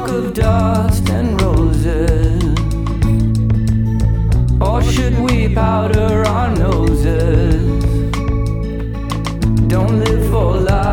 talk of dust and roses? Or should we powder our noses? Don't live for life.